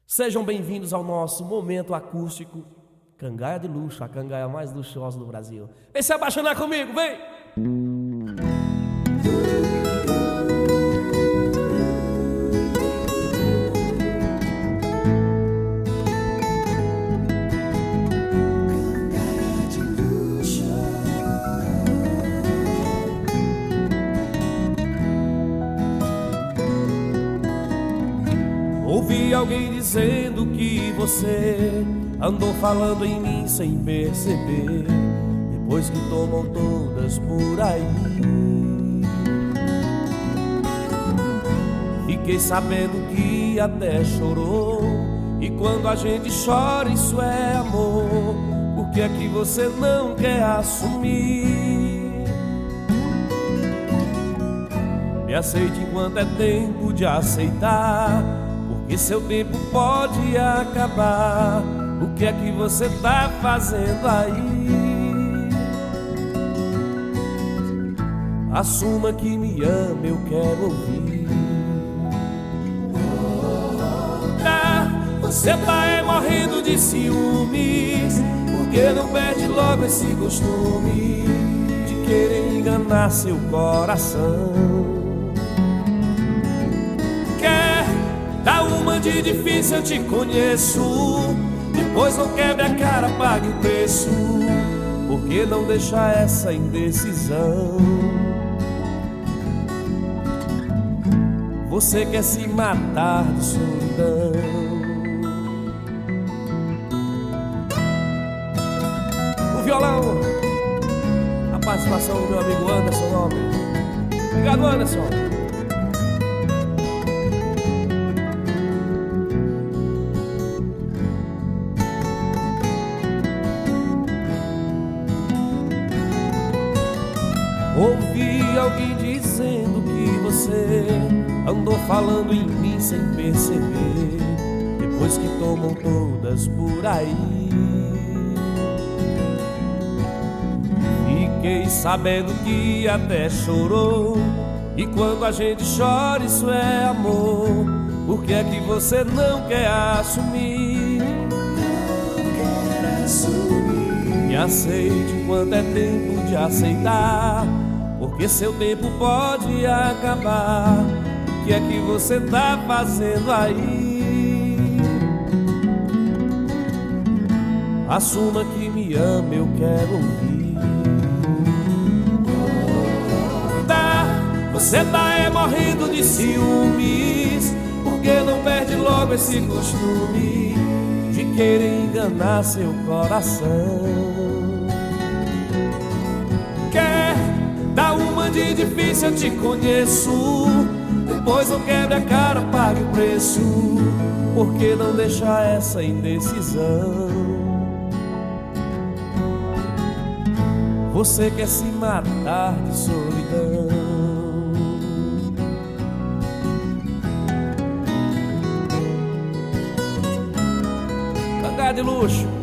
Sejam bem-vindos ao nosso momento acústico Cangaia de Luxo, a cangaia mais luxuosa do Brasil. Vem se apaixonar comigo, vem! Cangaia de luxo. Ouvi alguém dizendo que você andou falando em mim sem perceber, depois que tomam todas por aí. Fiquei sabendo que até chorou, e quando a gente chora isso é amor. Por que é que você não quer assumir? Me aceite enquanto é tempo de aceitar, porque seu tempo pode acabar. O que é que você tá fazendo aí? Assuma que me ama, eu quero ouvir. Você tá morrendo de ciúmes, porque não perde logo esse costume de querer enganar seu coração. Dá uma de difícil, eu te conheço. Depois não quebre a cara, pague o preço. Por que não deixar essa indecisão? Você quer se matar de solidão. O violão, a participação do meu amigo Anderson Nobre. Obrigado, Anderson. Ouvi alguém dizendo que você andou falando em mim sem perceber, depois que tomam todas por aí. Fiquei sabendo que até chorou, e quando a gente chora isso é amor. Por que é que você não quer assumir? Não quero assumir. Me aceite enquanto é tempo de aceitar, porque seu tempo pode acabar. O que é que você tá fazendo aí? Assuma que me ama, eu quero ouvir. Você tá morrendo de ciúmes, porque não perde logo esse costume de querer enganar seu coração. Dá uma de difícil, eu te conheço. Depois não quebre a cara, pague o preço. Por que não deixar essa indecisão? Você quer se matar de solidão. Cangaia de Luxo.